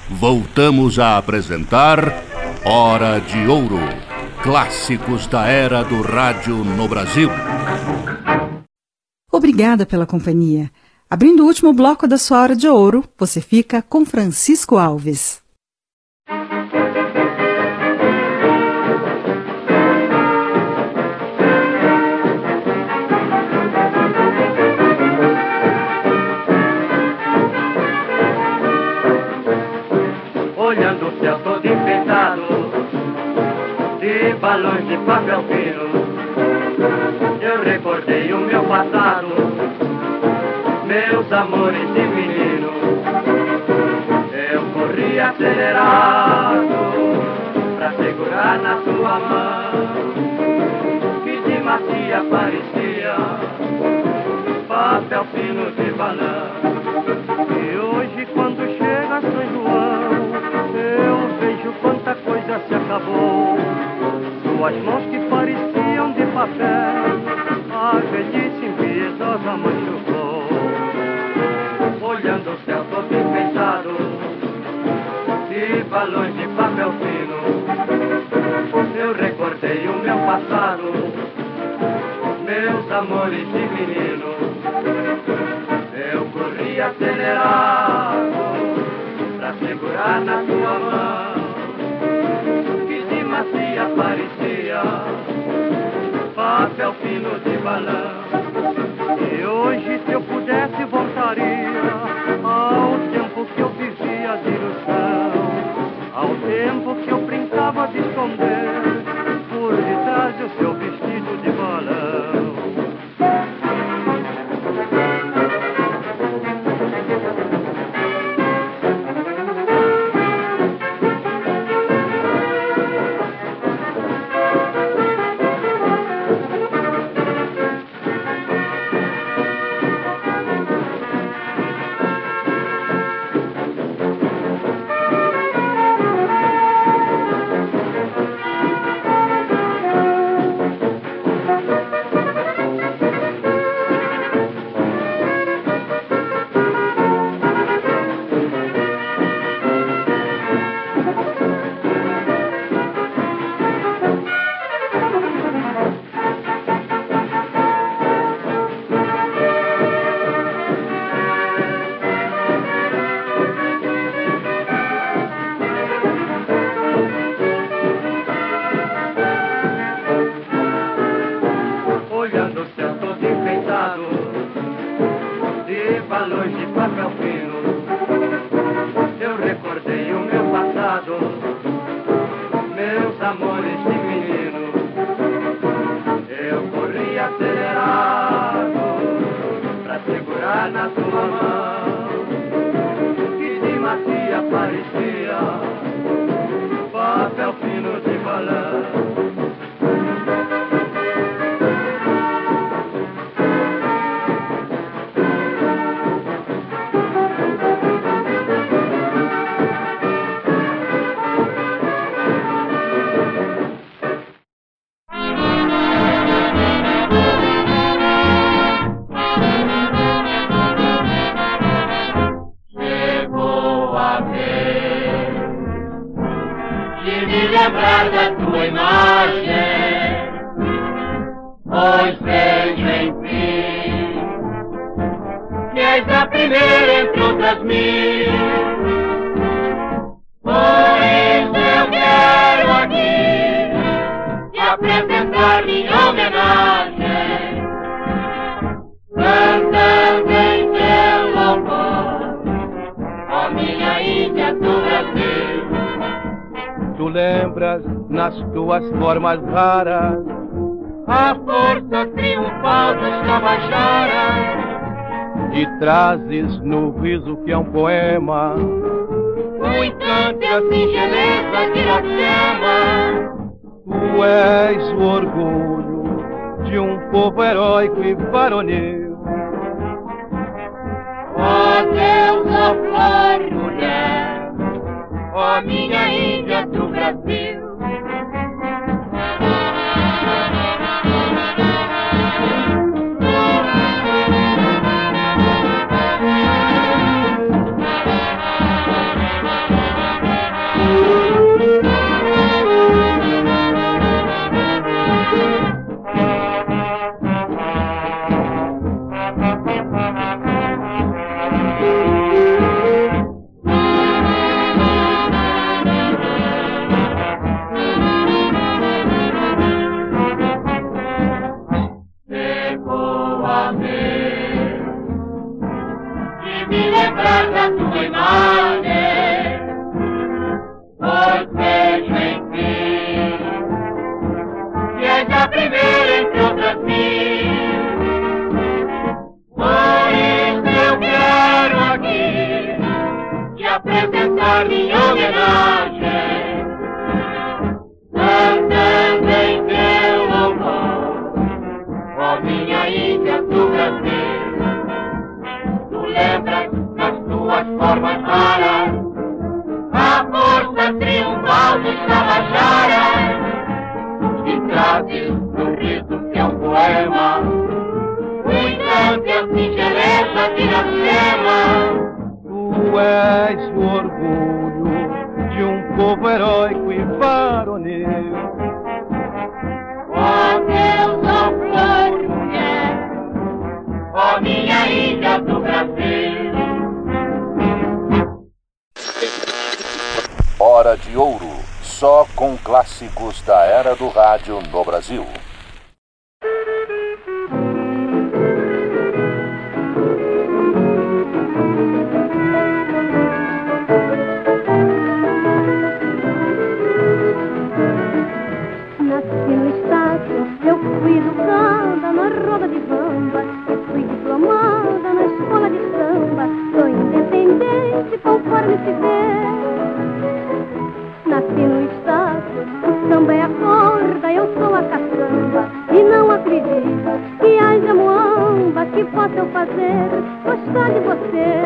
voltamos a apresentar Hora de Ouro, clássicos da era do rádio no Brasil. Obrigada pela companhia. Abrindo o último bloco da sua Hora de Ouro, você fica com Francisco Alves. Olhando o céu todo enfeitado de balões de papel fino, eu recordei o meu passado, meus amores de menino. Eu corri acelerado pra segurar na sua mão, que de macia parecia papel fino de balão. E hoje quando chega São João, eu vejo quanta coisa se acabou. Suas mãos que pareciam de papel, a velhice impiedosa machucou. Olhando o céu todo enfeitado de balões de papel fino, eu recordei o meu passado, meus amores de menino. Eu corri acelerado pra segurar na sua mão, que de macia parecia papel fino de balão. E hoje se eu pudesse voltaria ao tempo que eu vivia de ilusão, ao tempo que eu brincava de esconder por detrás do seu vestido de balão. Nas tuas formas raras a força triunfal dos Tabajaras, e trazes no riso que é um poema o encanto e a singeleza de Iracema. Tu és o orgulho de um povo heróico e varonil. Ó Deus, ó flor e mulher, ó minha Índia do Brasil. me lembrar da tua imagem, pois vejo em ti que és a primeira entre outras mil. Por isso eu quero aqui te apresentar minha homenagem, cantando em teu louvor, ó minha Índia do Brasil. Tu lembras das tuas formas raras, a força triunfal dos Tabajaras, e trazes no rito que é um poema, o encanto e a singeleza de Iracema. Tu és o orgulho de um povo heróico e varonil. Ó Deus, ó flor de mulher, ó minha Índia do Brasil. Hora de Ouro, só com clássicos da era do rádio no Brasil. Nasci no estácio, eu fui educada na roda de bamba, eu fui diplomada na escola de samba, sou independente conforme se vê. Nasci no estácio, o samba é a corda, eu sou a caçamba, e não acredito que haja muamba que possa eu fazer gostar de você.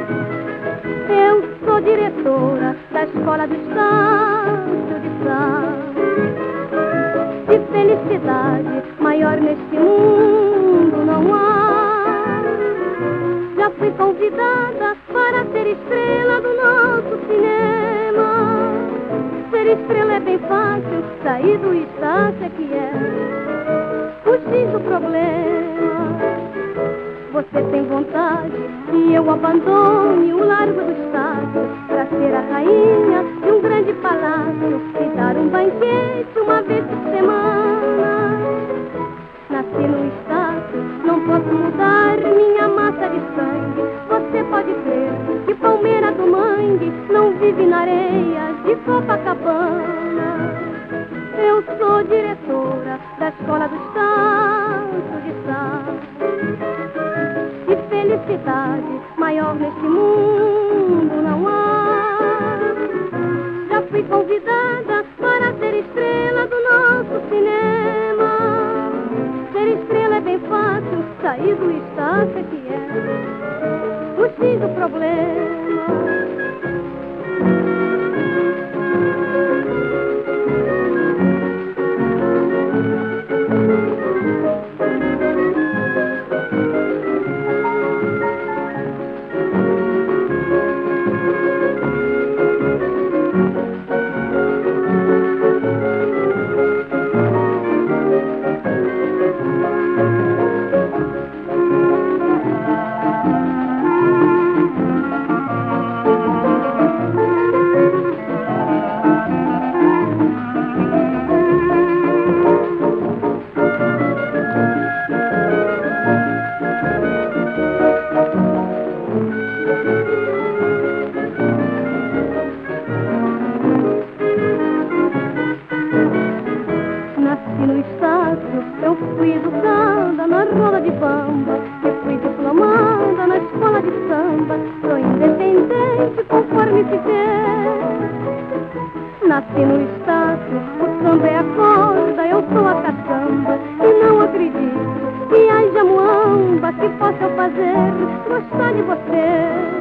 Eu sou diretora da escola do estácio de samba. De felicidade maior neste mundo não há. Já fui convidada para ser estrela do nosso cinema. Ser estrela é bem fácil, sair do estácio é que é fugir do problema. Você tem vontade que eu abandone o largo do estádio para ser a rainha de um grande palácio e dar um banquete uma vez por semana. Nasci no estádio, não posso mudar minha massa de sangue. Você pode crer que palmeira do mangue não vive na areia de Copacabana. Eu sou diretora da escola do estádio de samba. De felicidade maior neste mundo não há. Já fui convidada para ser estrela do nosso cinema. Ser estrela é bem fácil, sair do estácio é que é fugir do problema. Nasci no estácio, o samba é a corda, eu sou a caçamba. E não acredito que haja muamba que possa eu fazer gostar de você.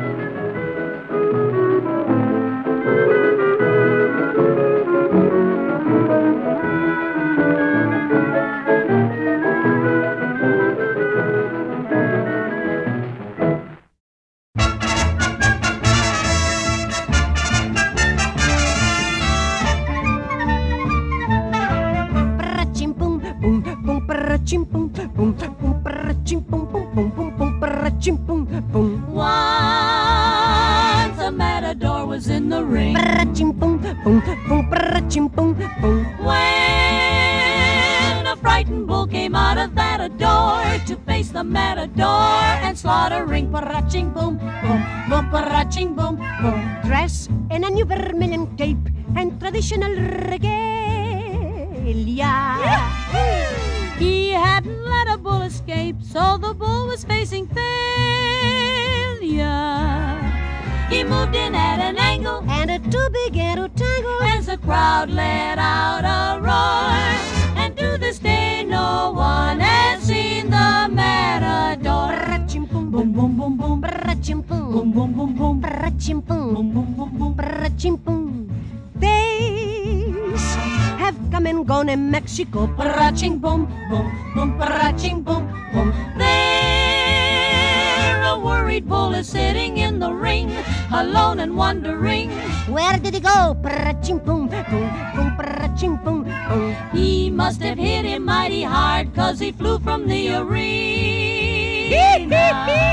Once a matador was in the ring, when a frightened bull came out of that door to face the matador and slaughtering, paraching boom, boom, boom, paraching boom, boom. Dressed in a new vermilion cape and traditional regalia. He hadn't let a bull escape, so the bull was facing failure. He moved in at an angle, and the two began to tangle as the crowd let out a roar. And to this day no one has seen the matador. Parachim-boom, Boom, boom, boom, boom, parachim-boom, boom, boom, boom, boom, parachim-boom, boom, boom, boom, boom. parachim-boom. Days have come and gone in Mexico. Paraching boom, boom, boom, paraching boom, boom. There a worried bull is sitting in the ring, alone and wondering, Where did he go? Parachim-boom, boom, boom, parachim-boom, boom. he must have hit him mighty hard, 'cause he flew from the arena.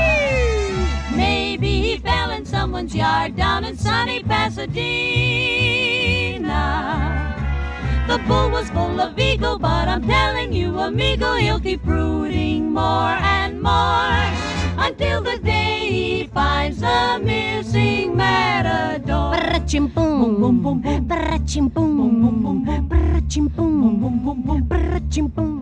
Maybe he fell in someone's yard down in sunny Pasadena. The bull was full of ego, but I'm telling you, amigo, he'll keep rooting more and more until the day he finds the missing matador. Parachim-boom, Boom, boom, boom. parachim-boom, Boom, boom, boom, boom. parachim-boom, Boom, boom, boom, boom. parachim-boom.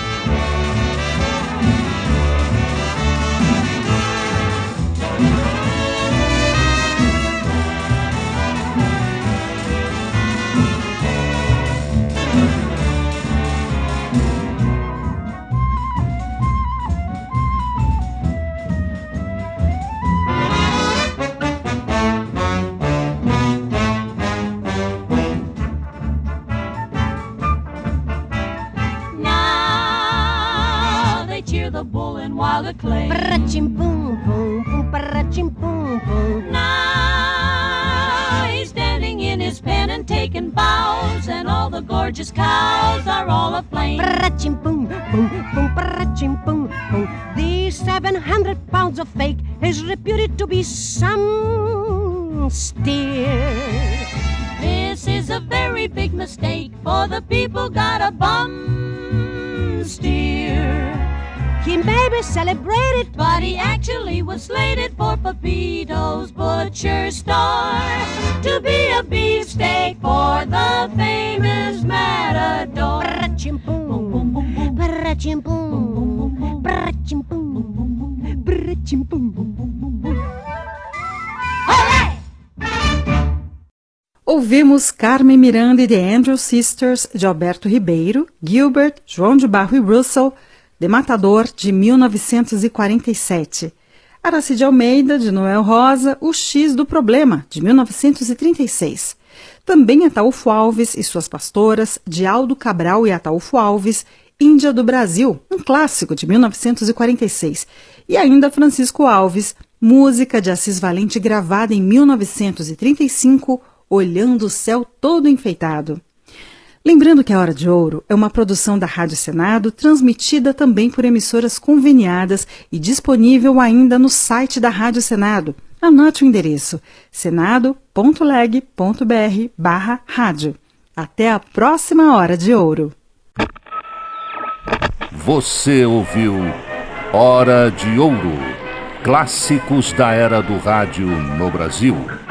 Now they cheer the bull in wild acclaim. Parachim-boom, boom, boom, parachim-boom, boom. Now he's standing in his pen and taking bows, and all the gorgeous cows are all aflame. Parachim-boom, boom, boom, parachim-boom, boom. These 700 pounds of fake is reputed to be some steer. This is a very big mistake, for the people got a bum steer. He may be celebrated, But he actually was slated for Pepito's butcher store to be a beefsteak for the famous matador. parachim-boom, parachim-boom, parachim-boom, parachim-boom. Ouvimos Carmen Miranda e The Andrews Sisters, de Alberto Ribeiro, Gilbert, João de Barro e Russell, The Matador, de 1947. Aracide Almeida, de Noel Rosa, O X do Problema, de 1936. Também Ataúfo Alves e Suas Pastoras, de Aldo Cabral e Ataúfo Alves, Índia do Brasil, um clássico de 1946. E ainda Francisco Alves, música de Assis Valente gravada em 1935, Olhando o Céu Todo Enfeitado. Lembrando que a Hora de Ouro é uma produção da Rádio Senado, transmitida também por emissoras conveniadas e disponível ainda no site da Rádio Senado. Anote o endereço: senado.leg.br/rádio. Até a próxima Hora de Ouro. Você ouviu Hora de Ouro, clássicos da era do rádio no Brasil.